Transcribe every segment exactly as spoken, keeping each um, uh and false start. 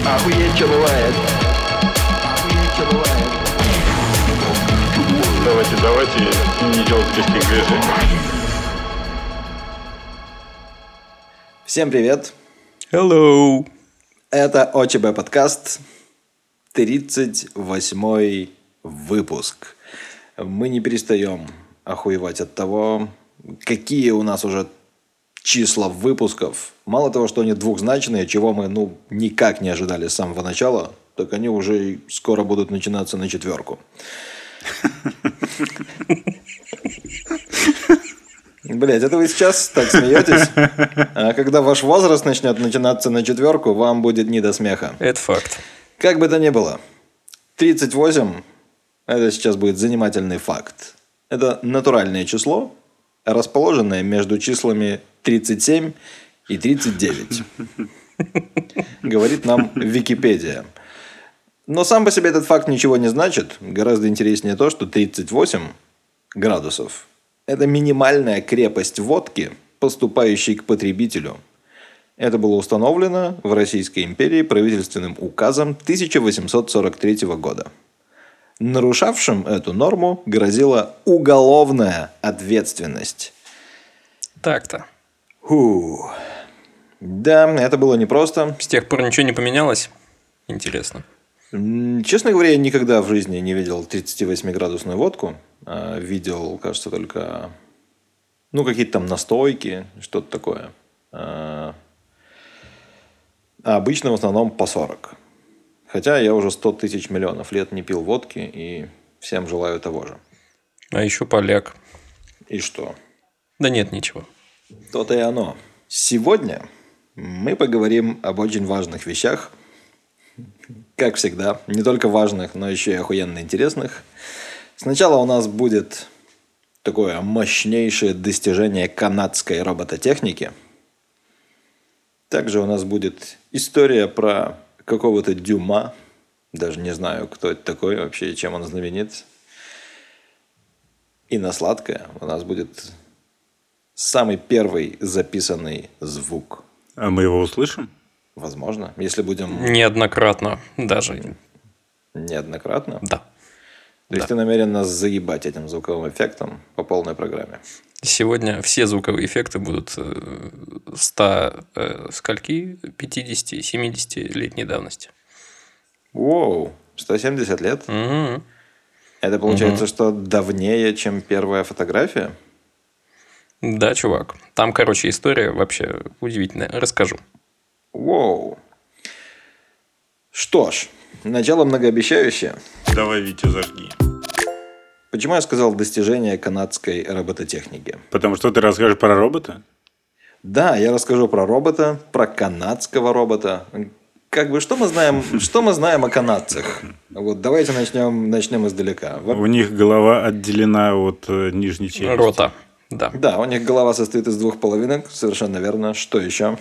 Охуеть, что бывает. Охуеть, что бывает. Давайте, давайте, не делать резких движений. Всем привет. Hello. Это ОЧБ подкаст, тридцать восьмой выпуск. Мы не перестаем охуевать от того, какие у нас уже числа выпусков. Мало того, что они двухзначные, чего мы ну никак не ожидали с самого начала, так они уже скоро будут начинаться на четверку. Блять, это вы сейчас так смеетесь? А когда ваш возраст начнет начинаться на четверку, вам будет не до смеха. Это факт. Как бы то ни было, тридцать восемь – это сейчас будет занимательный факт. Это натуральное число, расположенное между числами тридцать семь и тридцать девять. Говорит нам Википедия. Но сам по себе этот факт ничего не значит. Гораздо интереснее то, что тридцать восемь градусов – это минимальная крепость водки, поступающей к потребителю. Это было установлено в Российской империи правительственным указом тысяча восемьсот сорок третьего года. Нарушавшим эту норму грозила уголовная ответственность. Так-то. Фу. Да, это было непросто. С тех пор ничего не поменялось? Интересно. М, Честно говоря, я никогда в жизни не видел тридцативосьмиградусную водку. А видел, кажется, только ну, какие-то там настойки, что-то такое. А а обычно в основном по сорок. Хотя я уже сто тысяч миллионов лет не пил водки, и всем желаю того же. А еще поляк. И что? Да нет, ничего. То-то и оно. Сегодня мы поговорим об очень важных вещах. Как всегда. Не только важных, но еще и охуенно интересных. Сначала у нас будет такое мощнейшее достижение канадской робототехники. Также у нас будет история про какого-то Дюма. Даже не знаю, кто это такой вообще и чем он знаменит. И на сладкое у нас будет самый первый записанный звук. А мы его услышим? Возможно, если будем Неоднократно даже. неоднократно. Да. То есть Да. ты намерен нас заебать этим звуковым эффектом по полной программе. Сегодня все звуковые эффекты будут э, ста э, скольки? пятидесяти-семидесятилетней давности. Воу, сто семьдесят лет? Угу. Это получается, что давнее, чем первая фотография? Да, чувак. Там, короче, история вообще удивительная. Расскажу. Воу. Что ж, начало многообещающее. Давай, Витя, зажги. Почему я сказал достижение канадской робототехники? Потому что ты расскажешь про робота? Да, я расскажу про робота, про канадского робота. Как бы, что мы знаем, что мы знаем о канадцах? Вот давайте начнем, начнем издалека. Во- У них голова отделена от э, нижней челюсти. Рота. Да. Да, у них голова состоит из двух половинок, совершенно верно. Что еще?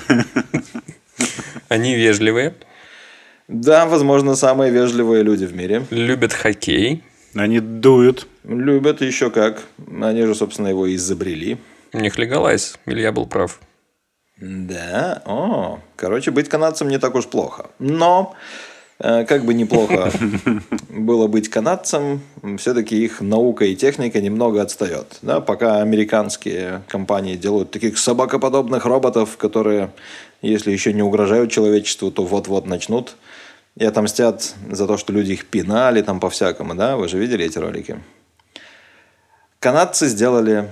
Они вежливые, Да, возможно, самые вежливые люди в мире. любят хоккей. Они дуют. Любят еще как. Они же, собственно, его и изобрели. У них легалайз. Или я был прав? Да, о, короче, быть канадцем не так уж плохо. Но, э, как бы неплохо было быть канадцем, все-таки их наука и техника немного отстает. Да, пока американские компании делают таких собакоподобных роботов, которые, если еще не угрожают человечеству, то вот-вот начнут и отомстят за то, что люди их пинали там по-всякому. Да? Вы же видели эти ролики? Канадцы сделали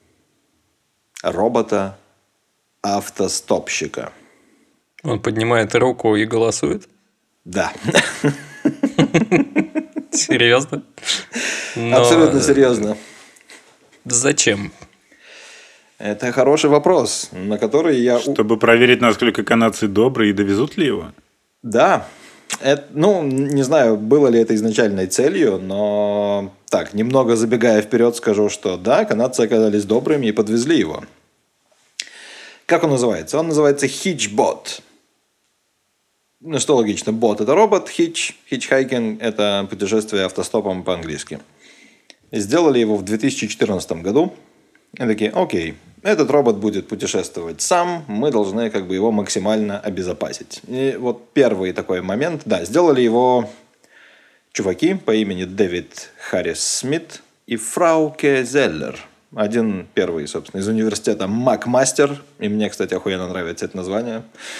робота автостопщика. Он поднимает руку и голосует? Да, Серьезно? Но абсолютно серьезно. Зачем? Это хороший вопрос, на который я... у- Чтобы проверить, насколько канадцы добрые и довезут ли его. Да, это, ну, не знаю, было ли это изначальной целью, но так, немного забегая вперед, скажу, что да, канадцы оказались добрыми и подвезли его. Как он называется? Он называется Hitchbot. Ну, что логично, бот – это робот, хич, хичхайкинг – это путешествие автостопом по-английски. Сделали его в две тысячи четырнадцатом году. И такие, окей, этот робот будет путешествовать сам, мы должны как бы его максимально обезопасить. И вот первый такой момент, да, сделали его чуваки по имени Дэвид Харрис Смит и Фрауке Зеллер. Один первый, собственно, из университета Макмастер. И мне, кстати, охуенно нравится это название.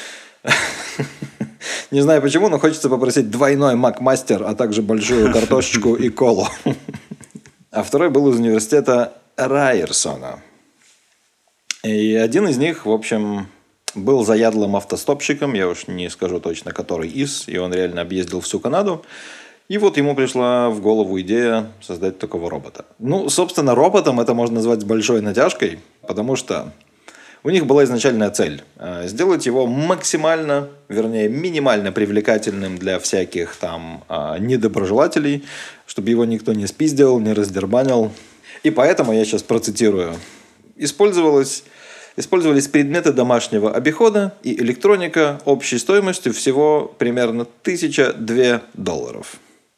Не знаю почему, но хочется попросить двойной Макмастер, а также большую картошечку и колу. А второй был из университета Райерсона. И один из них, в общем, был заядлым автостопщиком. Я уж не скажу точно, который из. И он реально объездил всю Канаду. И вот ему пришла в голову идея создать такого робота. Ну, собственно, роботом это можно назвать с большой натяжкой, потому что у них была изначальная цель – сделать его максимально, вернее, минимально привлекательным для всяких там недоброжелателей, чтобы его никто не спиздил, не раздербанил. И поэтому, я сейчас процитирую, использовалось... Использовались предметы домашнего обихода и электроника общей стоимостью всего примерно тысяча две долларов.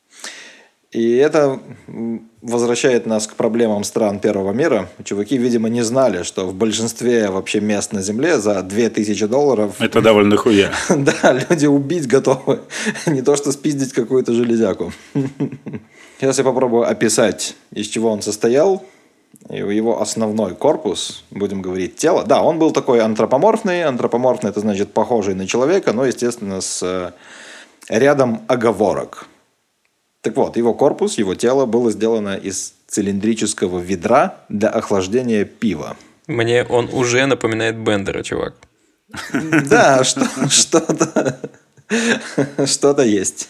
И это возвращает нас к проблемам стран первого мира. Чуваки, видимо, не знали, что в большинстве вообще мест на Земле за две тысячи долларов... Это довольно хуя. Да, люди убить готовы. Не то, что спиздить какую-то железяку. Сейчас я попробую описать, из чего он состоял. Его основной корпус, будем говорить, тело. Да, он был такой антропоморфный. Антропоморфный – это значит похожий на человека, но, естественно, с рядом оговорок. Так вот, его корпус, его тело было сделано из цилиндрического ведра для охлаждения пива. Мне он уже напоминает Бендера, чувак. Да, что-то что-то есть.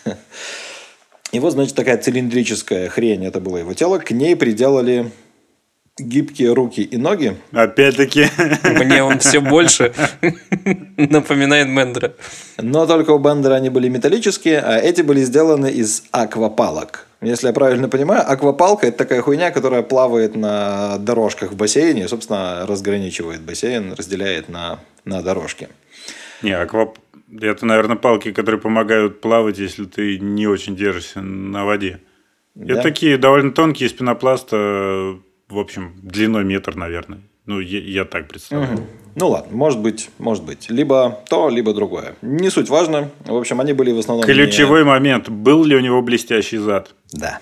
И вот, значит, такая цилиндрическая хрень, это было его тело. К ней приделали гибкие руки и ноги. Опять-таки. Мне он все больше напоминает Бендера. Но только у Бендера они были металлические, а эти были сделаны из аквапалок. Если я правильно понимаю, аквапалка – это такая хуйня, которая плавает на дорожках в бассейне и, собственно, разграничивает бассейн, разделяет на, на дорожки. Не, аквап... это, наверное, палки, которые помогают плавать, если ты не очень держишься на воде. Да? Это такие довольно тонкие из пенопласта. В общем, длиной метр, наверное. Ну, я, я так представляю. Угу. Ну, ладно, может быть, может быть. Либо то, либо другое. Не суть важно. В общем, они были в основном... Ключевой не... момент. Был ли у него блестящий зад? Да.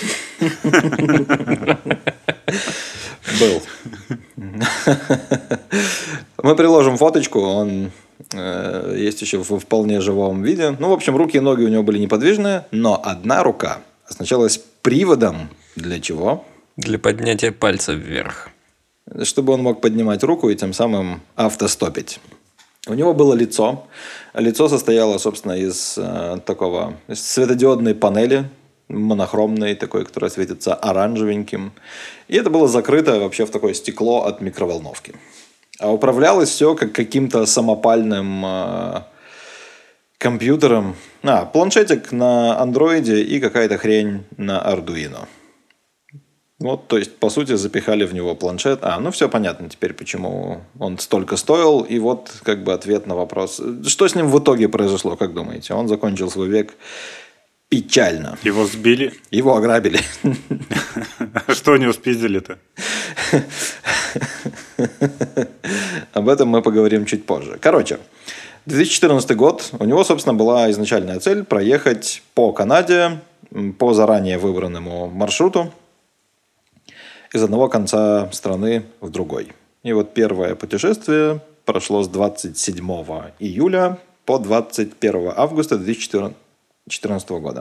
Был. Мы приложим фоточку. Он есть еще в вполне живом виде. Ну, в общем, руки и ноги у него были неподвижные. Но одна рука оснащалась приводом. Для чего? Для поднятия пальца вверх. Чтобы он мог поднимать руку и тем самым автостопить. У него было лицо. Лицо состояло, собственно, из э, такого из светодиодной панели, монохромной такой, которая светится оранжевеньким. И это было закрыто вообще в такое стекло от микроволновки. А управлялось все как каким-то самопальным э, компьютером. А, планшетик на андроиде и какая-то хрень на Arduino. Вот, то есть, по сути, запихали в него планшет. А, ну все понятно теперь, почему он столько стоил. И вот, как бы, ответ на вопрос. Что с ним в итоге произошло, как думаете? Он закончил свой век печально. Его сбили? Его ограбили. Что у него спиздили-то? Об этом мы поговорим чуть позже. Короче, две тысячи четырнадцатый год. У него, собственно, была изначальная цель проехать по Канаде по заранее выбранному маршруту из одного конца страны в другой. И вот первое путешествие прошло с двадцать седьмого июля по двадцать первого августа две тысячи четырнадцатого года.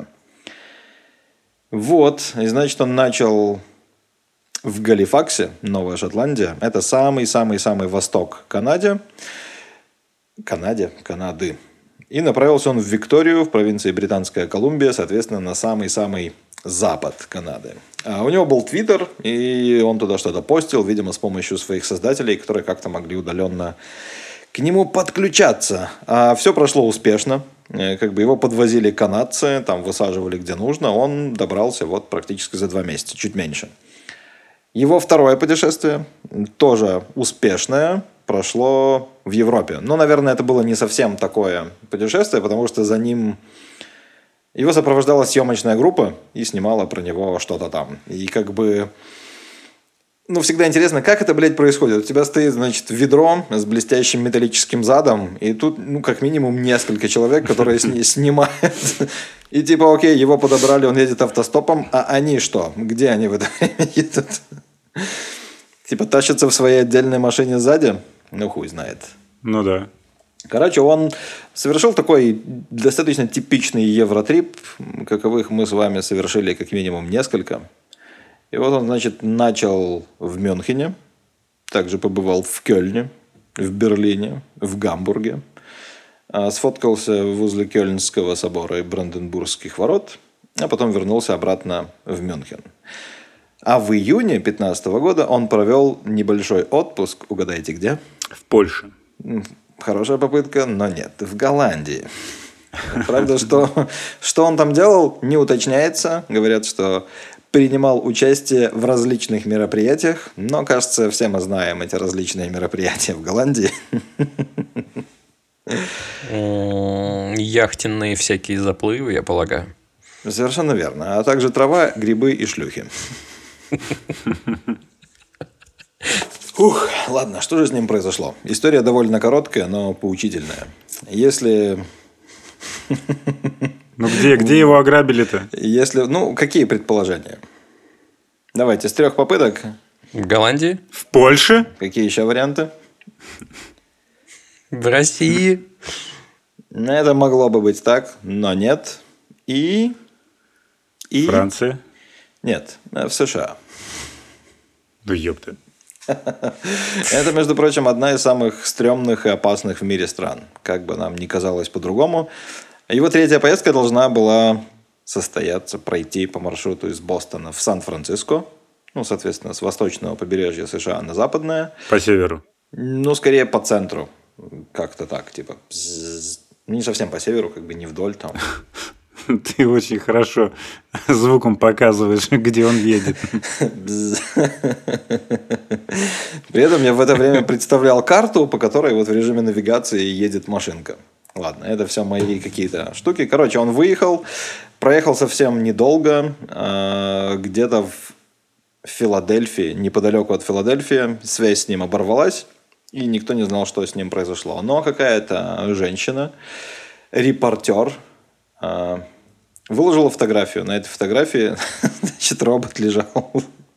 Вот, и значит, он начал в Галифаксе, Новая Шотландия. Это самый-самый-самый восток Канаде. Канаде, Канады. И направился он в Викторию, в провинции Британская Колумбия, соответственно, на самый-самый запад Канады. А у него был Твиттер, и он туда что-то постил, видимо, с помощью своих создателей, которые как-то могли удаленно к нему подключаться. А все прошло успешно. Как бы его подвозили канадцы, там высаживали где нужно. Он добрался вот практически за два месяца, чуть меньше. Его второе путешествие, тоже успешное, прошло в Европе. Но, наверное, это было не совсем такое путешествие, потому что за ним... Его сопровождала съемочная группа и снимала про него что-то там. И как бы Ну, всегда интересно, как это, блядь, происходит. У тебя стоит, значит, ведро с блестящим металлическим задом, и тут, ну, как минимум, несколько человек, которые сни- снимают. И типа, окей, его подобрали, он едет автостопом, а они что? Где они в это время едут? Типа, тащатся в своей отдельной машине сзади? Ну, хуй знает. Ну да. Короче, он совершил такой достаточно типичный евротрип, каковых мы с вами совершили как минимум несколько. И вот он, значит, начал в Мюнхене, также побывал в Кёльне, в Берлине, в Гамбурге, сфоткался возле Кёльнского собора и Бранденбургских ворот, а потом вернулся обратно в Мюнхен. А в июне две тысячи пятнадцатого года он провел небольшой отпуск, угадайте где? В Польше. Хорошая попытка, но нет, в Голландии. Правда, что, что он там делал, не уточняется. Говорят, что принимал участие в различных мероприятиях, но, кажется, все мы знаем эти различные мероприятия в Голландии. Яхтенные всякие заплывы, я полагаю. Совершенно верно. А также трава, грибы и шлюхи. Ух, ладно, что же с ним произошло? История довольно короткая, но поучительная. Если... Ну где, где его ограбили-то? Если, ну, какие предположения? Давайте, с трех попыток. В Голландии? В Польше? Какие еще варианты? В России? Это могло бы быть так, но нет. И... и... Франция? Нет, в США. Да ёпта. Это, между прочим, одна из самых стрёмных и опасных в мире стран. Как бы нам ни казалось по-другому. Его третья поездка должна была состояться, пройти по маршруту из Бостона в Сан-Франциско. Ну, соответственно, с восточного побережья США на западное. По северу. Ну, скорее по центру. Как-то так, типа. Не совсем по северу, как бы не вдоль там. Ты очень хорошо звуком показываешь, где он едет. При этом я в это время представлял карту, по которой вот в режиме навигации едет машинка. Ладно, это все мои какие-то штуки. Короче, он выехал, проехал совсем недолго, где-то в Филадельфии, неподалеку от Филадельфии, связь с ним оборвалась, и никто не знал, что с ним произошло. Но какая-то женщина, репортер, выложила фотографию. На этой фотографии, значит, робот лежал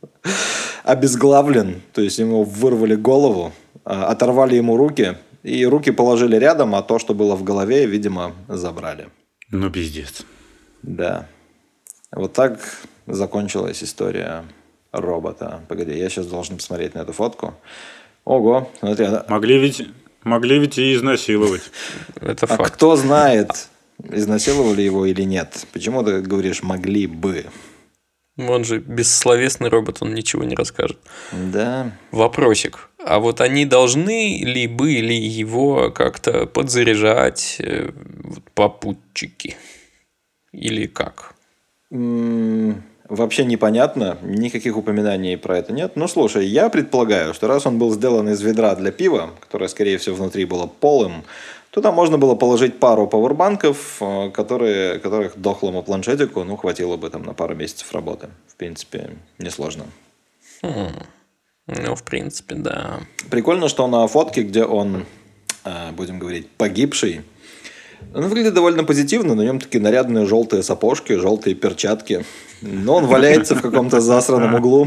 обезглавлен, то есть ему вырвали голову, оторвали ему руки, и руки положили рядом, а то, что было в голове, видимо, забрали. Ну, пиздец. Да. Вот так закончилась история робота. Погоди, я сейчас должен посмотреть на эту фотку. Ого, смотри. Могли ведь, могли ведь и изнасиловать. Это а факт. кто знает, изнасиловали его или нет? Почему ты говоришь «могли бы»? Он же бессловесный робот, он ничего не расскажет. Да. Вопросик. А вот они должны ли были его как-то подзаряжать э, вот, попутчики? Или как? М-м, вообще непонятно. Никаких упоминаний про это нет. Ну, слушай, я предполагаю, что раз он был сделан из ведра для пива, которое, скорее всего, внутри было полым, туда можно было положить пару пауэрбанков, которые, которых дохлому планшетику ну, хватило бы там, на пару месяцев работы. В принципе, несложно. Хм. Ну, в принципе, да. Прикольно, что на фотке, где он, будем говорить, погибший, он выглядит довольно позитивно. На нем такие нарядные желтые сапожки, желтые перчатки. Но он валяется в каком-то засраном углу.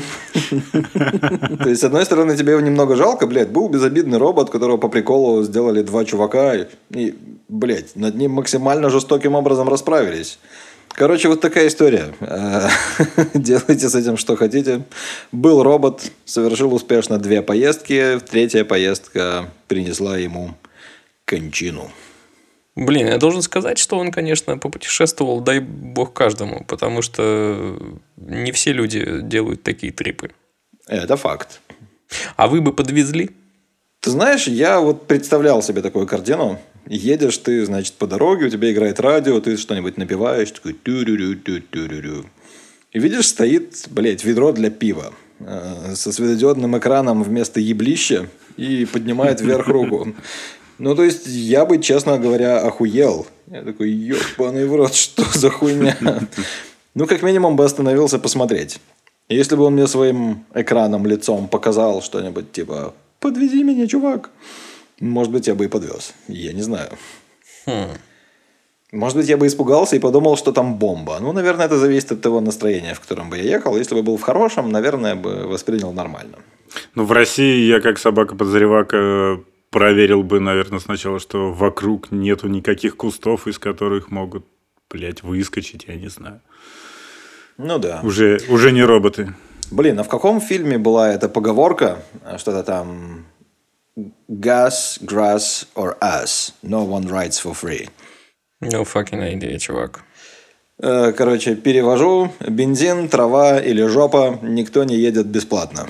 То есть, с одной стороны, тебе его немного жалко, блядь. Был безобидный робот, которого по приколу сделали два чувака. И, блядь, над ним максимально жестоким образом расправились. Короче, вот такая история. Делайте с этим, что хотите. Был робот, совершил успешно две поездки. Третья поездка принесла ему кончину. Блин, я должен сказать, что он, конечно, попутешествовал, дай бог каждому, потому что не все люди делают такие трипы. Это факт. А вы бы подвезли? Ты знаешь, я вот представлял себе такую картину. Едешь ты, значит, по дороге, у тебя играет радио, ты что-нибудь напиваешь, такой тю-рю-рю-тю-рю-рю. И видишь, стоит, блядь, ведро для пива со светодиодным экраном вместо еблища и поднимает вверх руку. Ну, то есть, я бы, честно говоря, охуел. Я такой, ёбаный в рот, что за хуйня? Ну, как минимум бы остановился посмотреть. Если бы он мне своим экраном, лицом показал что-нибудь типа «Подвези меня, чувак», может быть, я бы и подвез. Я не знаю. Хм. Может быть, я бы испугался и подумал, что там бомба. Ну, наверное, это зависит от того настроения, в котором бы я ехал. Если бы был в хорошем, наверное, бы воспринял нормально. Ну, в России я как собака-подозревака проверил бы, наверное, сначала, что вокруг нету никаких кустов, из которых могут, блядь, выскочить, я не знаю. Ну да. Уже, уже не роботы. Блин, а в каком фильме была эта поговорка? Что-то там «Gas, grass or us. No one rides for free». No fucking idea, чувак. Короче, перевожу. Бензин, трава или жопа. Никто не едет бесплатно.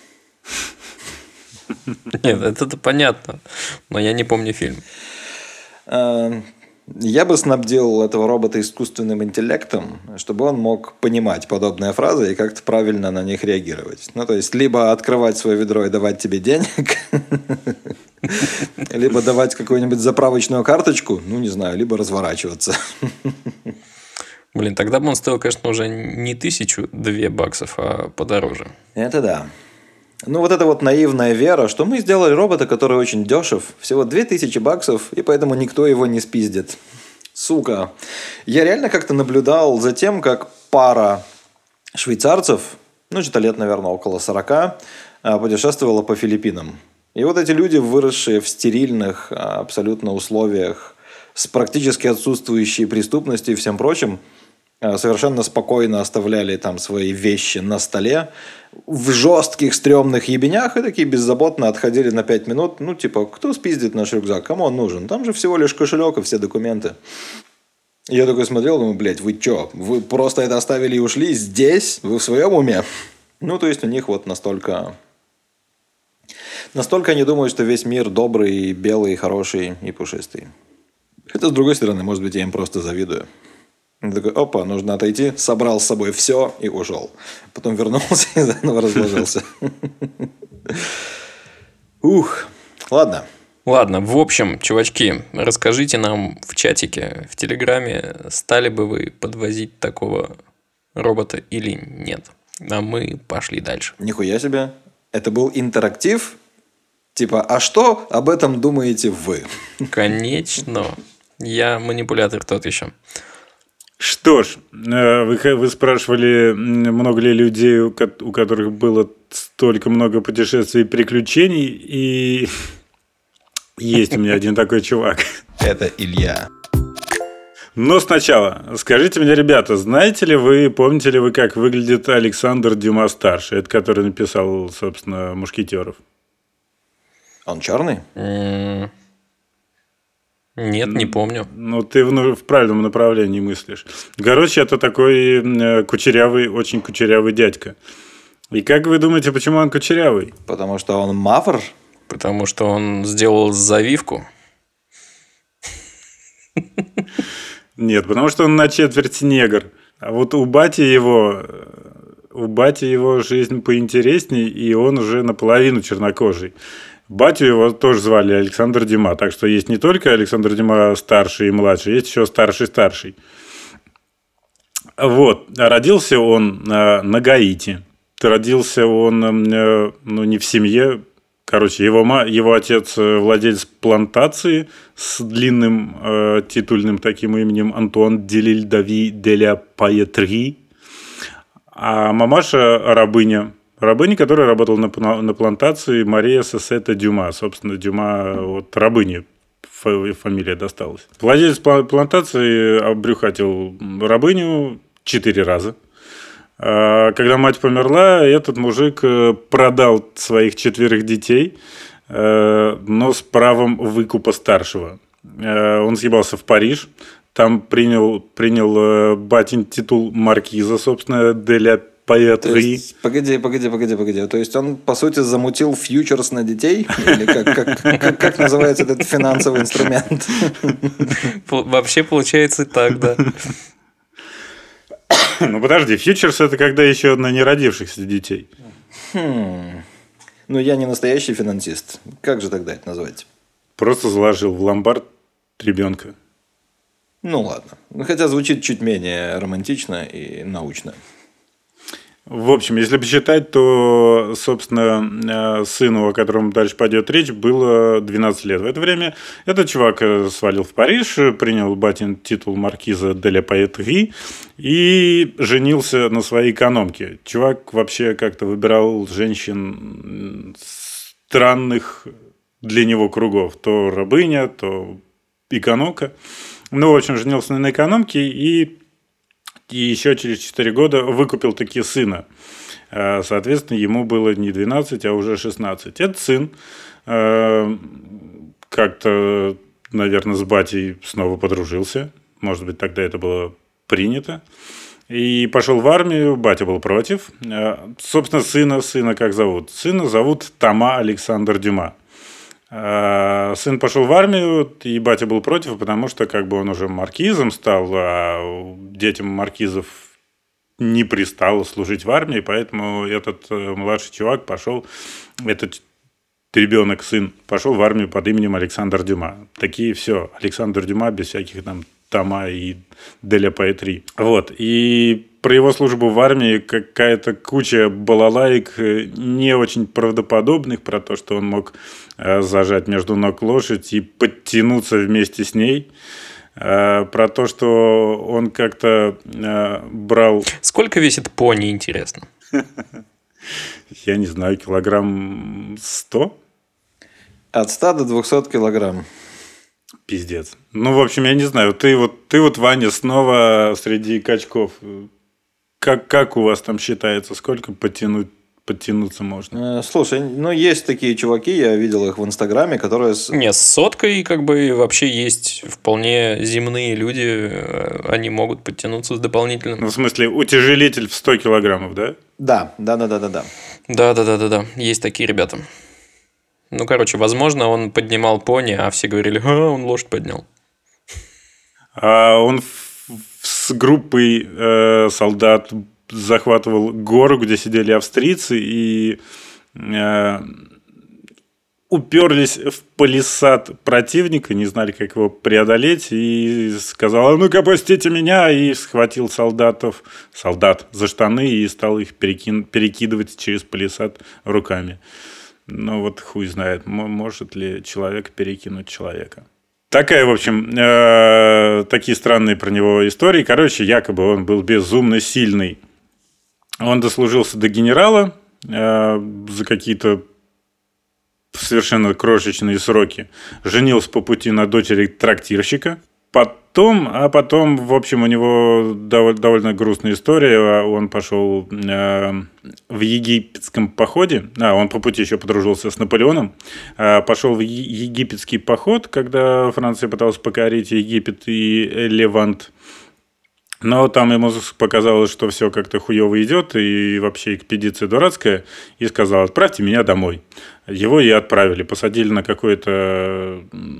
Нет, это понятно. Но я не помню фильм. Я бы снабдил этого робота искусственным интеллектом, чтобы он мог понимать подобные фразы и как-то правильно на них реагировать. Ну, то есть, либо открывать свое ведро и давать тебе денег, либо давать какую-нибудь заправочную карточку, ну, не знаю, либо разворачиваться. Блин, тогда бы он стоил, конечно, уже не тысячу две баксов, а подороже. Это да. Ну, вот эта вот наивная вера, что мы сделали робота, который очень дешев, всего две тысячи баксов, и поэтому никто его не спиздит. Сука. Я реально как-то наблюдал за тем, как пара швейцарцев, ну, что-то лет, наверное, около сорока, путешествовала по Филиппинам. И вот эти люди, выросшие в стерильных абсолютно условиях, с практически отсутствующей преступностью и всем прочим, совершенно спокойно оставляли там свои вещи на столе в жестких стрёмных ебенях и такие беззаботно отходили на пять минут. Ну, типа, кто спиздит наш рюкзак? Кому он нужен? Там же всего лишь кошелек и все документы. И я такой смотрел, думаю, блядь, вы чё? Вы просто это оставили и ушли здесь? Вы в своем уме? Ну, то есть у них вот настолько... Настолько они думают, что весь мир добрый, белый, хороший и пушистый. Хотя, с другой стороны, может быть, я им просто завидую. Он такой, опа, нужно отойти, собрал с собой все и ушел. Потом вернулся и заново разложился. Ух, ладно. Ладно, в общем, чувачки, расскажите нам в чатике, в Телеграме, стали бы вы подвозить такого робота или нет. А мы пошли дальше. Нихуя себе. Это был интерактив? Типа, а что об этом думаете вы? Конечно. Я манипулятор тот еще. Что ж, вы, вы спрашивали, много ли людей, у которых было столько много путешествий и приключений, и есть у меня один такой чувак. Это Илья. Но сначала, скажите мне, ребята, знаете ли вы, помните ли вы, как выглядит Александр Дюма-старший, это который написал, собственно, «Мушкетеров»? Он черный? Mm. Нет, не помню. Ну, ты в, в правильном направлении мыслишь. Короче, это такой кучерявый, очень кучерявый дядька. И как вы думаете, почему он кучерявый? Потому что он мавр? Потому что он сделал завивку? Нет, потому что он на четверть негр. А вот у бати его... У бати его жизнь поинтересней, и он уже наполовину чернокожий. Батю его тоже звали Александр Дюма. Так что есть не только Александр Дюма старший и младший, есть еще старший-старший. Вот. Родился он на Гаити. Родился он, ну, не в семье. Короче, его, его отец владелец плантации с длинным э, титульным таким именем Антуан де Лиль Дави де ля Паетри. А мамаша рабыня. Рабыня, которая работала на, на плантации, Мария Сосета Дюма. Собственно, Дюма от рабыни фамилия досталась. Владелец плантации обрюхатил рабыню четыре раза. Когда мать померла, этот мужик продал своих четверых детей, но с правом выкупа старшего. Он съебался в Париж. Там принял, принял батин титул маркиза, собственно, де ля Паэтри. Погоди, погоди, погоди, погоди. То есть он, по сути, замутил фьючерс на детей? Или как, как, как, как называется этот финансовый инструмент? Вообще получается так, да. Ну подожди, фьючерс это когда еще на неродившихся детей. Хм. Ну я не настоящий финансист. Как же тогда это назвать? Просто заложил в ломбард ребенка. Ну ладно. Хотя звучит чуть менее романтично и научно. В общем, если посчитать, то, собственно, сыну, о котором дальше пойдет речь, было двенадцать лет. В это время этот чувак свалил в Париж, принял батин титул маркиза де ля Паэтри и женился на своей экономке. Чувак вообще как-то выбирал женщин странных для него кругов. То рабыня, то экономка. Ну, в общем, женился на экономке и... И еще через четыре года выкупил таки сына. Соответственно, ему было не двенадцать, а уже шестнадцать. Этот сын как-то, наверное, с батей снова подружился. Может быть, тогда это было принято. И пошел в армию. Батя был против. Собственно, сына, сына как зовут? Сына зовут Тома Александр Дюма. Сын пошел в армию, и батя был против, потому что как бы он уже маркизом стал, а детям маркизов не пристало служить в армии, поэтому этот младший чувак пошел, этот ребенок, сын, пошел в армию под именем Александр Дюма. Такие все, Александр Дюма без всяких там Тома и де ля Паэтри. Вот, и про его службу в армии какая-то куча балалаек не очень правдоподобных, про то, что он мог зажать между ног лошадь и подтянуться вместе с ней. Про то, что он как-то брал... Сколько весит пони, интересно? Я не знаю, килограмм сто? От ста до двухсот килограмм. Пиздец. Ну, в общем, я не знаю. Ты вот, ты вот Ваня, снова среди качков. Как, как у вас там считается? Сколько подтянуть, подтянуться можно? Слушай, ну, есть такие чуваки, я видел их в Инстаграме, которые... Не, с соткой как бы вообще есть вполне земные люди. Они могут подтянуться с дополнительным... Ну, в смысле, утяжелитель в сто килограммов, да? Да, да, да, да, да, да. Да, да, да, да, да. Есть такие ребята. Ну, короче, возможно, он поднимал пони, а все говорили, а, он лошадь поднял. А он с группой э, солдат захватывал гору, где сидели австрийцы, и э, уперлись в палисад противника, не знали, как его преодолеть, и сказал, ну-ка, пустите меня, и схватил солдатов, солдат за штаны и стал их перекин, перекидывать через палисад руками. Ну, вот хуй знает, может ли человек перекинуть человека. Такая, в общем, э, такие странные про него истории. Короче, якобы он был безумно сильный. Он дослужился до генерала э, за какие-то совершенно крошечные сроки. Женился по пути на дочери трактирщика. Потом, а потом, в общем, у него довольно, довольно грустная история. Он пошел э, в египетском походе. А, он по пути еще подружился с Наполеоном. Э, пошел в египетский поход, когда Франция пыталась покорить Египет и Левант. Но там ему показалось, что все как-то хуево идет, и вообще экспедиция дурацкая, и сказал, отправьте меня домой. Его и отправили. Посадили на какой-то...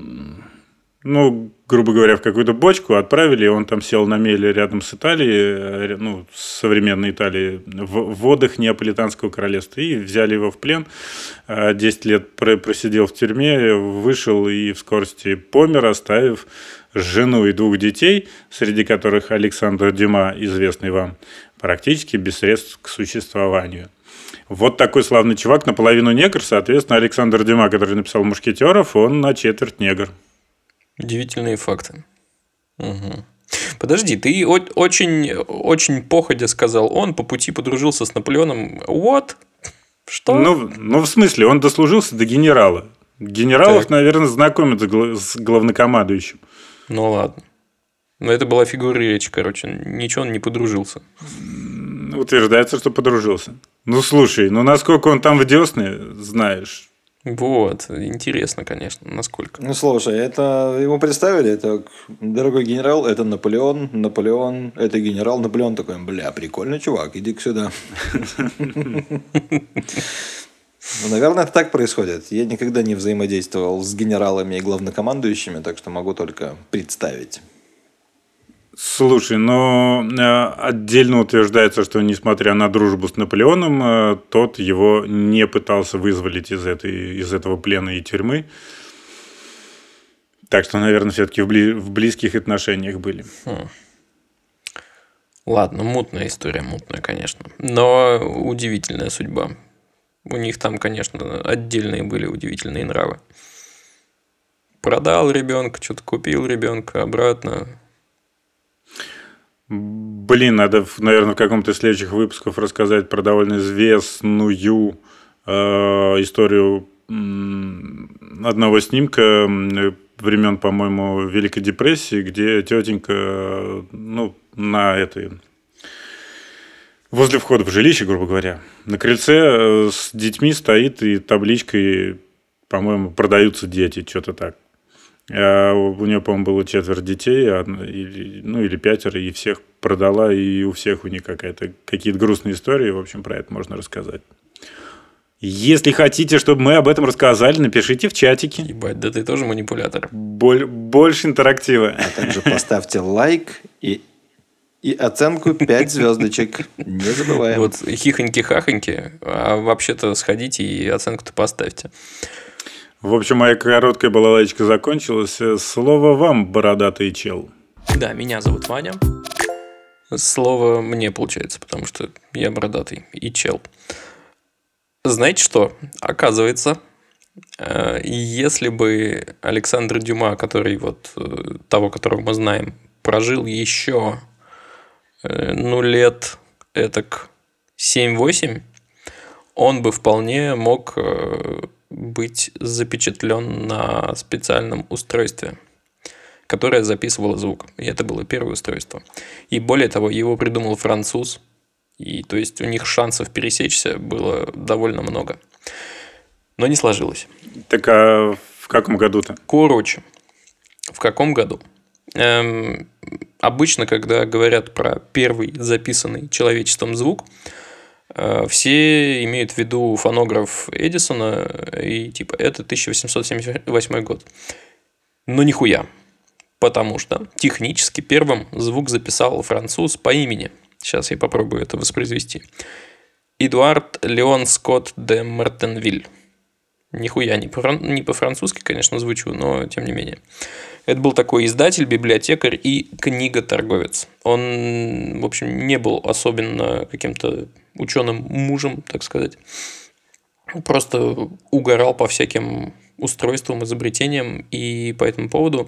Ну, грубо говоря, в какую-то бочку отправили, и он там сел на мели рядом с Италией, ну, с современной Италией, в водах Неаполитанского королевства, и взяли его в плен. Десять лет просидел в тюрьме, вышел и в скорости помер, оставив жену и двух детей, среди которых Александр Дюма, известный вам, практически без средств к существованию. Вот такой славный чувак, наполовину негр, соответственно, Александр Дюма, который написал «Мушкетеров», он на четверть негр. Удивительные факты. Угу. Подожди, ты очень, очень походя сказал, он по пути подружился с Наполеоном. What? Что? Ну, ну, в смысле, он дослужился до генерала. Генералов, так. наверное, знакомят с главнокомандующим. Ну, ладно. Но это была фигура речи, короче. Ничего он не подружился. Утверждается, что подружился. Ну, слушай, ну, насколько он там в десны, знаешь... Вот, интересно, конечно, насколько. Ну, слушай, это его представили, это дорогой генерал, это Наполеон, Наполеон, это генерал, Наполеон такой, бля, прикольный чувак, иди-ка сюда. Ну, наверное, это так происходит. Я никогда не взаимодействовал с генералами и главнокомандующими, так что могу только представить. Слушай, но отдельно утверждается, что несмотря на дружбу с Наполеоном, тот его не пытался вызволить из, этой, из этого плена и тюрьмы. Так что, наверное, все-таки в, бли, в близких отношениях были. Хм. Ладно, мутная история, мутная, конечно. Но удивительная судьба. У них там, конечно, отдельные были удивительные нравы. Продал ребенка, что-то купил ребенка, обратно. Блин, надо, наверное, в каком-то из следующих выпусков рассказать про довольно известную э, историю м, одного снимка м, времен, по-моему, Великой депрессии, где тетенька, э, ну, на этой возле входа в жилище, грубо говоря, на крыльце э, с детьми стоит и табличкой, по-моему, продаются дети, что-то так. А у нее, по-моему, было четверо детей, одна- или- ну или пятеро, и всех продала, и у всех у них какая-то, какие-то грустные истории. В общем, про это можно рассказать. Если хотите, чтобы мы об этом рассказали, напишите в чатике. Ебать, да ты тоже манипулятор. Боль- больше интерактива. А также поставьте лайк и, и оценку пять звездочек. Не забываем. Вот хихоньки-хахоньки, а вообще-то сходите и оценку-то поставьте. В общем, моя короткая балалайка закончилась. Слово вам, бородатый чел. Да, меня зовут Ваня. Слово мне получается, потому что я бородатый и чел. Знаете что? Оказывается, э, если бы Александр Дюма, который вот э, того, которого мы знаем, прожил еще э, ну лет этак семь-восемь, он бы вполне мог э, быть запечатлен на специальном устройстве, которое записывало звук. И это было первое устройство. И более того, его придумал француз. И то есть у них шансов пересечься было довольно много. Но не сложилось. Так а в каком году-то? Короче, в каком году? Эм, обычно, когда говорят про первый записанный человечеством звук, э, все имеют в виду фонограф Эдисона и типа это тысяча восемьсот семьдесят восьмой год. Но нихуя. Потому что технически первым звук записал француз по имени. Сейчас я попробую это воспроизвести. Эдуард Леон Скотт де Мартенвиль. Нихуя не, по- не по-французски, конечно, звучу, но тем не менее. Это был такой издатель, библиотекарь и книготорговец. Он, в общем, не был особенно каким-то ученым мужем, так сказать. Просто угорал по всяким устройствам, изобретениям, и по этому поводу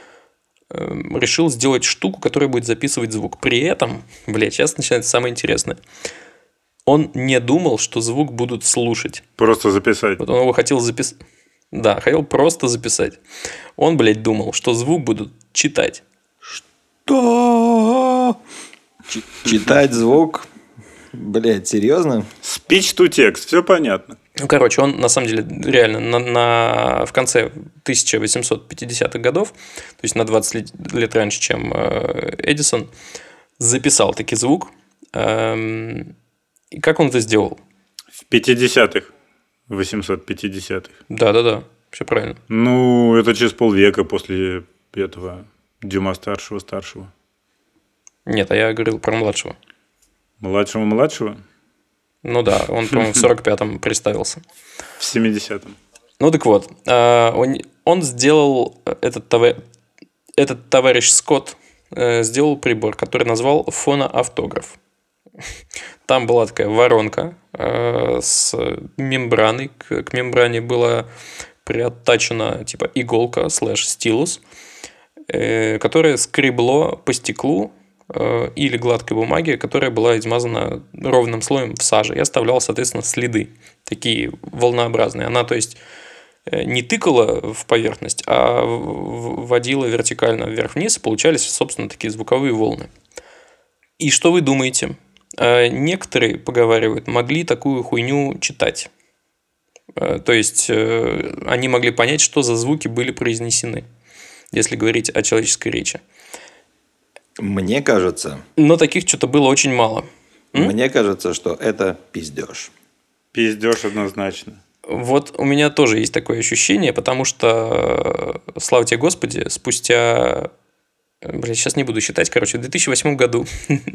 решил сделать штуку, которая будет записывать звук. При этом, блядь, сейчас начинается самое интересное. Он не думал, что звук будут слушать. Просто записать. Вот он его хотел записать. Да, хотел просто записать. Он, блядь, думал, что звук будут читать. Что? Ч- читать звук? Блять, серьезно? Speech to text, все понятно. Ну, короче, он на самом деле реально на, на, в конце тысяча восемьсот пятидесятых годов, то есть на двадцать лет, лет раньше, чем э, Эдисон, записал таки звук. Эм, и как он это сделал? В пятидесятых, восемьсот пятидесятых. Да-да-да, все правильно. Ну, это через полвека после этого Дюма старшего-старшего. Нет, а я говорил про младшего. Младшего-младшего? Ну да, он, по-моему, в сорок пятом представился. В семидесятом. Ну так вот, э, он, он сделал, этот, товар, этот товарищ Скотт э, сделал прибор, который назвал фоноавтограф. Там была такая воронка э, с мембраной. К, к мембране была приоттачена типа иголка слэш стилус, э, которая скребло по стеклу э, или гладкой бумаге, которая была измазана ровным слоем в саже и оставляла, соответственно, следы такие волнообразные. Она, то есть, не тыкала в поверхность, а водила вертикально вверх-вниз, и получались, собственно, такие звуковые волны. И что вы думаете? Некоторые, поговаривают, могли такую хуйню читать. То есть, они могли понять, что за звуки были произнесены, если говорить о человеческой речи. Мне кажется... Но таких что-то было очень мало. М? Мне кажется, что это пиздеж. Пиздеж однозначно. Вот у меня тоже есть такое ощущение, потому что, слава тебе Господи, спустя... Бля, сейчас не буду считать, короче, в две тысячи восьмом году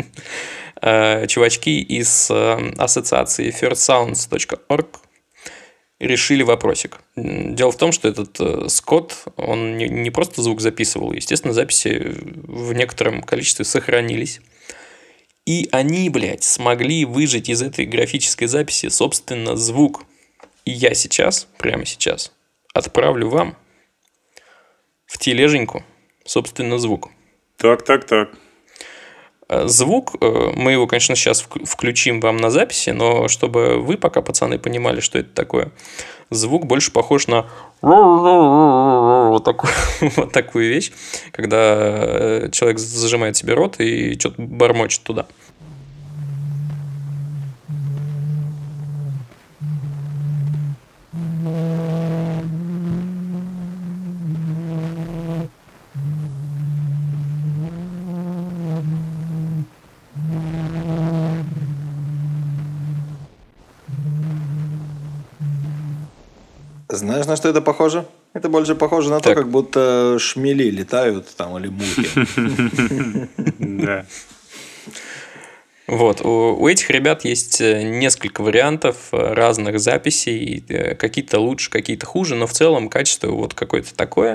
чувачки из ассоциации first sounds точка org решили вопросик. Дело в том, что этот Скотт, он не просто звук записывал, естественно, записи в некотором количестве сохранились. И они, блядь, смогли выжать из этой графической записи, собственно, звук. И я сейчас, прямо сейчас, отправлю вам в тележеньку, собственно, звук. Так, так, так. Звук, мы его, конечно, сейчас включим вам на записи, но чтобы вы пока, пацаны, понимали, что это такое, звук больше похож на вот такую, вот такую вещь, когда человек зажимает себе рот и что-то бормочет туда. Знаешь, на что это похоже? Это больше похоже на так. то, как будто шмели летают там или мухи. Да. Вот, у, у этих ребят есть несколько вариантов разных записей, какие-то лучше, какие-то хуже, но в целом качество вот какое-то такое.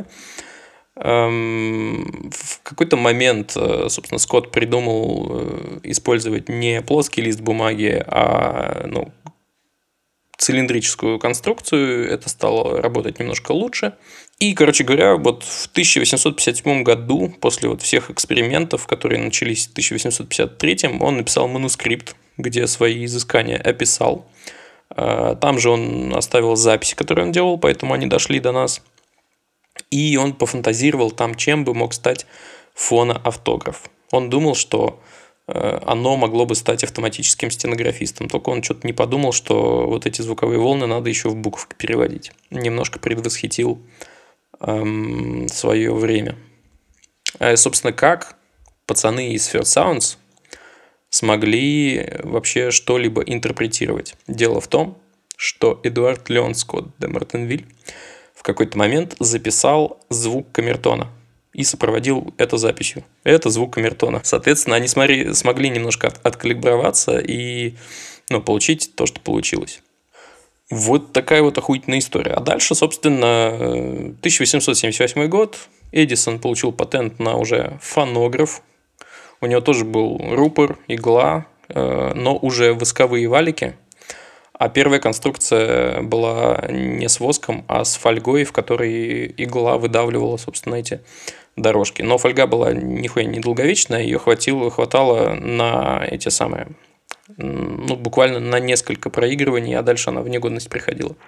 В какой-то момент, собственно, Скотт придумал использовать не плоский лист бумаги, а ну, цилиндрическую конструкцию. Это стало работать немножко лучше. И, короче говоря, вот в тысяча восемьсот пятьдесят седьмом году, после вот всех экспериментов, которые начались в тысяча восемьсот пятьдесят третьем, он написал манускрипт, где свои изыскания описал. Там же он оставил записи, которые он делал, поэтому они дошли до нас. И он пофантазировал там, чем бы мог стать фоноавтограф. Он думал, что оно могло бы стать автоматическим стенографистом. Только он что-то не подумал, что вот эти звуковые волны надо еще в буковки переводить. Немножко предвосхитил эм, свое время. А, собственно, как пацаны из First Sounds смогли вообще что-либо интерпретировать? Дело в том, что Эдуард Леон Скотт де Мартенвиль в какой-то момент записал звук камертона и сопроводил это записью. Это звук камертона. Соответственно, они смогли, смогли немножко от, откалиброваться и ну, получить то, что получилось. Вот такая вот охуительная история. А дальше, собственно, тысяча восемьсот семьдесят восьмой год. Эдисон получил патент на уже фонограф. У него тоже был рупор, игла, но уже восковые валики. А первая конструкция была не с воском, а с фольгой, в которой игла выдавливала, собственно, эти дорожки. Но фольга была нихуя не долговечная, ее хватило, хватало на эти самые, ну, буквально на несколько проигрываний, а дальше она в негодность приходила.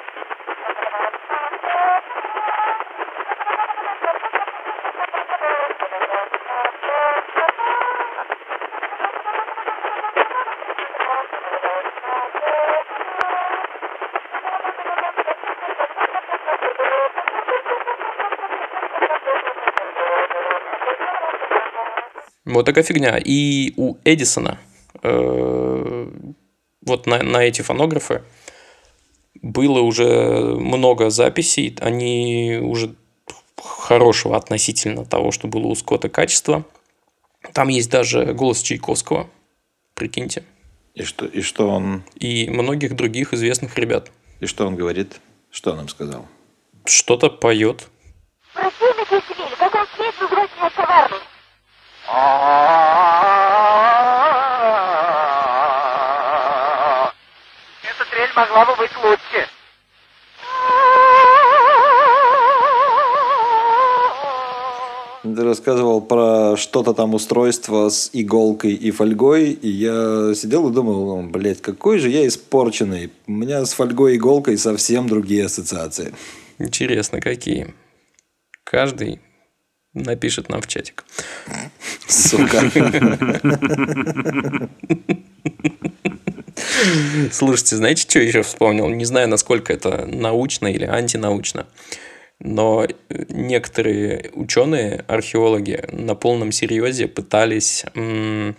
Вот такая фигня. И у Эдисона э, вот на, на эти фонографы было уже много записей. Они уже хорошего относительно того, что было у Скотта качества. Там есть даже голос Чайковского. Прикиньте. И что, и что он... И многих других известных ребят. И что он говорит? Что он нам сказал? Что-то поет. Противник Есевель, как он смеет называть меня коварным? Эта трель могла бы быть лучше. Ты рассказывал про что-то там устройство с иголкой и фольгой, и я сидел и думал, ну, блядь, какой же я испорченный. У меня с фольгой и иголкой совсем другие ассоциации. Интересно, какие? Каждый напишет нам в чатик. Сука. Слушайте, знаете, что еще вспомнил? Не знаю, насколько это научно или антинаучно, но некоторые ученые, археологи на полном серьезе пытались м-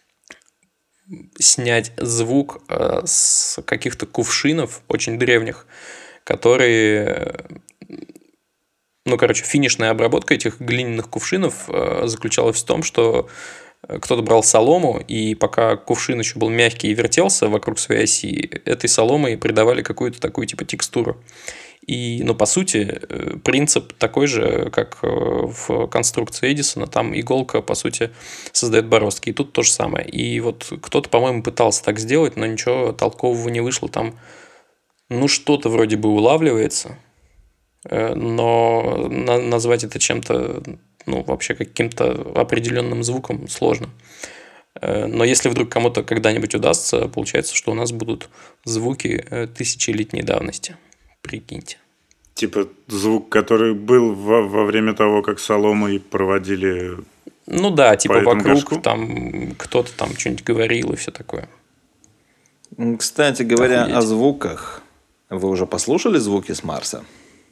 снять звук э, с каких-то кувшинов очень древних, которые... Ну, короче, финишная обработка этих глиняных кувшинов э, заключалась в том, что кто-то брал солому, и пока кувшин еще был мягкий и вертелся вокруг своей оси, этой соломой придавали какую-то такую типа текстуру. И, ну, по сути, принцип такой же, как в конструкции Эдисона. Там иголка, по сути, создает бороздки. И тут то же самое. И вот кто-то, по-моему, пытался так сделать, но ничего толкового не вышло. Там, ну, что-то вроде бы улавливается, но назвать это чем-то, ну, вообще каким-то определенным звуком сложно. Но если вдруг кому-то когда-нибудь удастся, получается, что у нас будут звуки тысячелетней давности. Прикиньте. Типа звук, который был во, во время того, как соломой проводили. Ну да, типа вокруг горшку? Там кто-то там что-нибудь говорил и все такое. Кстати говоря, Охуеть. о звуках. Вы уже послушали звуки с Марса?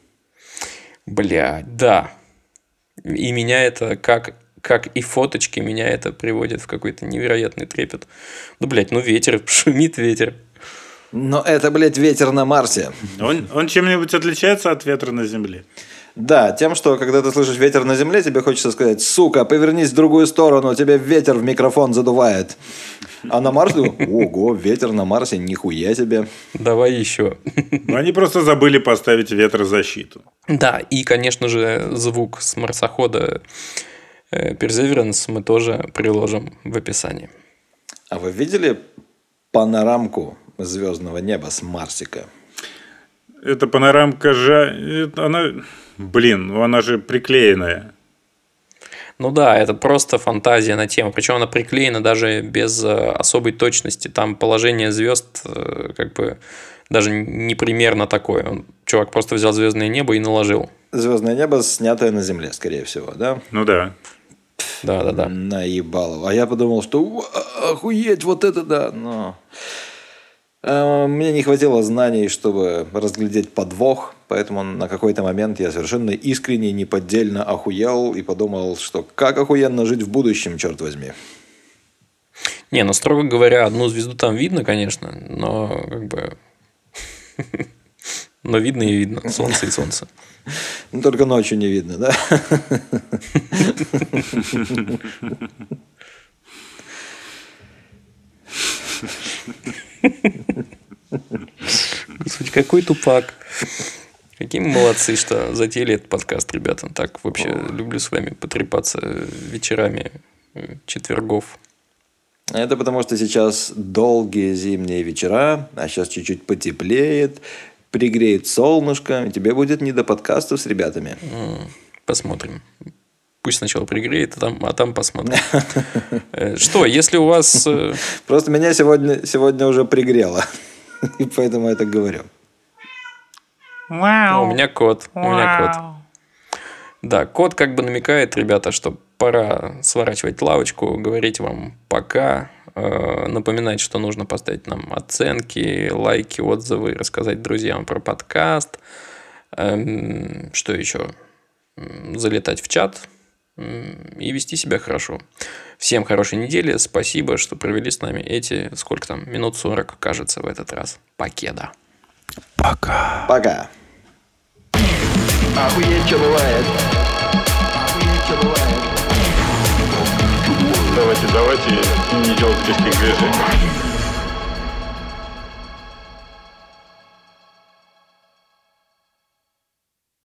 Бля, да. И меня это, как, как и фоточки, меня это приводит в какой-то невероятный трепет. Ну, блядь, ну ветер, шумит ветер. Но это, блядь, ветер на Марсе. Он, он чем-нибудь отличается от ветра на Земле? Да, тем, что когда ты слышишь ветер на земле, тебе хочется сказать: сука, повернись в другую сторону, тебе ветер в микрофон задувает. А на Марсе, ого, ветер на Марсе, нихуя себе. Давай еще. Ну, они просто забыли поставить ветрозащиту. Да, и, конечно же, звук с марсохода Perseverance мы тоже приложим в описании. А вы видели панорамку звездного неба с Марсика? Эта панорамка же... Она... Блин, она же приклеенная. Ну да, это просто фантазия на тему. Причем она приклеена даже без особой точности. Там положение звезд как бы даже не примерно такое. Чувак просто взял звездное небо и наложил. Звездное небо, снятое на Земле, скорее всего, да? Ну да. Да, да, да. Наебало. А я подумал, что охуеть, вот это да. Но... Мне не хватило знаний, чтобы разглядеть подвох, поэтому на какой-то момент я совершенно искренне, неподдельно охуел и подумал, что как охуенно жить в будущем, черт возьми. Не, ну, строго говоря, одну звезду там видно, конечно, но как бы... Но видно и видно. Солнце и солнце. Ну, только ночью не видно, да? Господи, какой тупак. Какие мы молодцы, что затеяли этот подкаст, ребята. Так вообще люблю с вами потрепаться вечерами четвергов. Это потому, что сейчас долгие зимние вечера, а сейчас чуть-чуть потеплеет, пригреет солнышко, и тебе будет не до подкастов с ребятами. Посмотрим. Пусть сначала пригреет, а там, а там посмотрим. Что, если у вас... Просто меня сегодня, сегодня уже пригрело. И поэтому я так говорю. У меня кот. У меня кот. Да, кот как бы намекает, ребята, что пора сворачивать лавочку, говорить вам пока, напоминать, что нужно поставить нам оценки, лайки, отзывы, рассказать друзьям про подкаст. Что еще? Залетать в чат и вести себя хорошо. Всем хорошей недели. Спасибо, что провели с нами эти, сколько там, минут сорок, кажется, в этот раз. Покеда. Пока. Пока. Охуеть, что бывает. Охуеть, что бывает. Давайте, давайте не делать лишних движений.